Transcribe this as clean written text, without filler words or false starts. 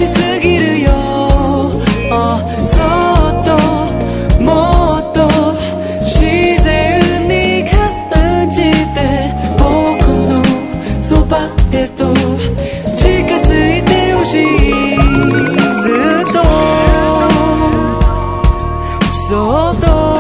しすぎるよ、そっともっと自然に感じて、僕のそばでと近づいてほしい。ずっとそっと